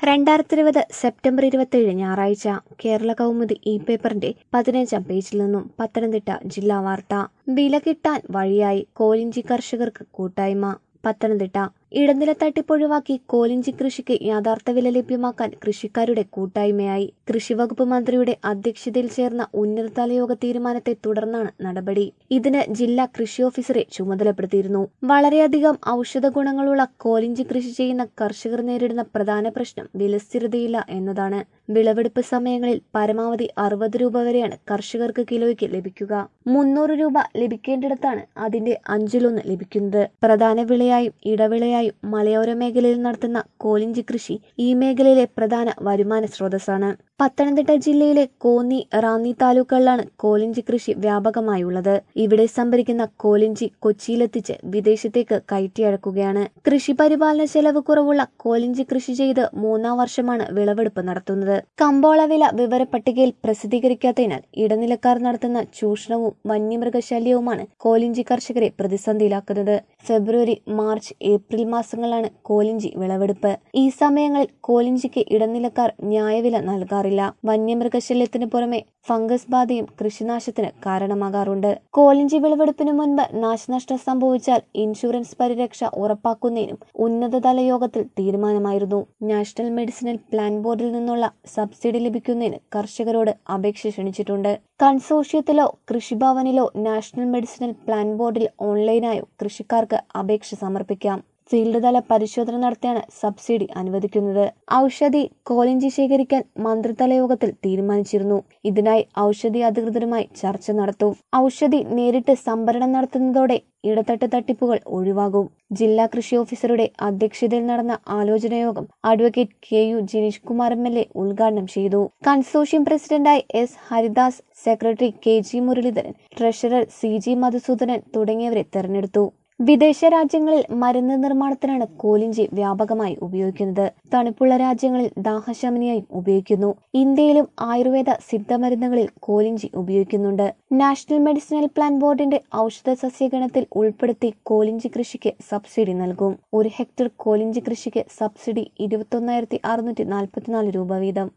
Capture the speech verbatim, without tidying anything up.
രണ്ടായിരത്തി ഇരുപത് സെപ്റ്റംബർ ഇരുപത്തിയേഴ് ഞായറാഴ്ച കേരള കൗമുദി ഇ പേപ്പറിന്റെ പതിനഞ്ചാം പേജിൽ നിന്നും പത്തനംതിട്ട ജില്ലാ വാർത്ത. വില കിട്ടാൻ വഴിയായി കോലിഞ്ചി കർഷകർക്ക് കൂട്ടായ്മ. പത്തനംതിട്ട ഇടനില തട്ടിപ്പൊഴിവാക്കി കോലിഞ്ചി കൃഷിക്ക് യഥാർത്ഥ വില ലഭ്യമാക്കാൻ കൃഷിക്കാരുടെ കൂട്ടായ്മയായി. കൃഷിവകുപ്പ് മന്ത്രിയുടെ അധ്യക്ഷതയിൽ ചേർന്ന ഉന്നതതല യോഗ തീരുമാനത്തെ തുടർന്നാണ് നടപടി. ഇതിന് ജില്ലാ കൃഷി ഓഫീസറെ ചുമതലപ്പെടുത്തിയിരുന്നു. വളരെയധികം ഔഷധ ഗുണങ്ങളുള്ള കോലിഞ്ചി കൃഷി ചെയ്യുന്ന കർഷകർ നേരിടുന്ന പ്രധാന പ്രശ്നം വിലസ്ഥിരതയില്ല എന്നതാണ്. വിളവെടുപ്പ് സമയങ്ങളിൽ പരമാവധി അറുപത് രൂപ വരെയാണ് കർഷകർക്ക് കിലോയ്ക്ക് ലഭിക്കുക. മുന്നൂറ് രൂപ ലഭിക്കേണ്ടിടത്താണ് അതിന്റെ അഞ്ചിലൊന്ന് ലഭിക്കുന്നത്. പ്രധാന വിളയായും ഇടവിളയായും മലയോര മേഖലയിൽ നടത്തുന്ന കോലിഞ്ചി കൃഷി ഈ മേഖലയിലെ പ്രധാന വരുമാന സ്രോതസ്സാണ്. പത്തനംതിട്ട ജില്ലയിലെ കോന്നി, റാന്നി താലൂക്കുകളിലാണ് കോലിഞ്ചി കൃഷി വ്യാപകമായുള്ളത്. ഇവിടെ സംഭരിക്കുന്ന കോലിഞ്ചി കൊച്ചിയിലെത്തിച്ച് വിദേശത്തേക്ക് കയറ്റി അയക്കുകയാണ്. കൃഷി പരിപാലന ചെലവ് കുറവുള്ള കോലിഞ്ചി കൃഷി ചെയ്ത് മൂന്നാം വർഷമാണ് വിളവെടുപ്പ് നടത്തുന്നത്. കമ്പോള വില വിവര പട്ടികയിൽ പ്രസിദ്ധീകരിക്കാത്തതിനാൽ ഇടനിലക്കാർ നടത്തുന്ന ചൂഷണവും വന്യമൃഗശല്യവുമാണ് കോലിഞ്ചി കർഷകരെ പ്രതിസന്ധിയിലാക്കുന്നത്. ഫെബ്രുവരി, മാർച്ച്, ഏപ്രിൽ മാസങ്ങളിലാണ് കോലിഞ്ചി വിളവെടുപ്പ്. ഈ സമയങ്ങളിൽ കോലിഞ്ചിക്ക് ഇടനിലക്കാർ ന്യായവില നൽകാറില്ല. വന്യമൃഗശല്യത്തിന് പുറമെ ഫംഗസ് ബാധയും കൃഷിനാശത്തിന് കാരണമാകാറുണ്ട്. കോലിഞ്ചി വിളവെടുപ്പിന് മുൻപ് നാശനഷ്ടം സംഭവിച്ചാൽ ഇൻഷുറൻസ് പരിരക്ഷ ഉറപ്പാക്കുന്നതിനും ഉന്നതതല യോഗത്തിൽ തീരുമാനമായിരുന്നു. നാഷണൽ മെഡിസിനൽ പ്ലാൻ ബോർഡിൽ നിന്നുള്ള സബ്സിഡി ലഭിക്കുന്നതിന് കർഷകരോട് അപേക്ഷ ക്ഷണിച്ചിട്ടുണ്ട്. കൺസോർഷ്യത്തിലോ കൃഷിഭവനിലോ നാഷണൽ മെഡിസിനൽ പ്ലാൻ ബോർഡിൽ ഓൺലൈനായോ കൃഷിക്കാർക്ക് അപേക്ഷ സമർപ്പിക്കാം. ഫീൽഡ് തല പരിശോധന നടത്തിയാണ് സബ്സിഡി അനുവദിക്കുന്നത്. ഔഷധി കോലിഞ്ചി ശേഖരിക്കാൻ മന്ത്രിതല യോഗത്തിൽ തീരുമാനിച്ചിരുന്നു. ഇതിനായി ഔഷധി അധികൃതരുമായി ചർച്ച നടത്തും. ഔഷധി നേരിട്ട് സംഭരണം നടത്തുന്നതോടെ ഇടത്തട്ട് തട്ടിപ്പുകൾ ഒഴിവാകും. ജില്ലാ കൃഷി ഓഫീസറുടെ അധ്യക്ഷതയിൽ നടന്ന ആലോചനാ യോഗം advocate K U Jineesh Kumar M L A ഉദ്ഘാടനം ചെയ്തു. കൺസോർഷ്യം പ്രസിഡന്റായി S Haridas, secretary K G Muraleedharan, treasurer C G Madhusoodanan തുടങ്ങിയവരെ തെരഞ്ഞെടുത്തു. വിദേശ രാജ്യങ്ങളിൽ മരുന്ന് നിർമ്മാണത്തിനാണ് കോലിഞ്ചി വ്യാപകമായി ഉപയോഗിക്കുന്നത്. തണുപ്പുള്ള രാജ്യങ്ങളിൽ ദാഹശമനിയായും ഉപയോഗിക്കുന്നു. ഇന്ത്യയിലും ആയുർവേദ സിദ്ധമരുന്നുകളിൽ കോലിഞ്ചി ഉപയോഗിക്കുന്നുണ്ട്. നാഷണൽ മെഡിസിനൽ പ്ലാൻ ബോർഡിന്റെ ഔഷധ സസ്യഗണത്തിൽ ഉൾപ്പെടുത്തി കോലിഞ്ചി കൃഷിക്ക് സബ്സിഡി നൽകും. ഒരു ഹെക്ടർ കോലിഞ്ചി കൃഷിക്ക് സബ്സിഡി ഇരുപത്തൊന്നായിരത്തി അറുന്നൂറ്റി നാൽപ്പത്തിനാല് രൂപ വീതം.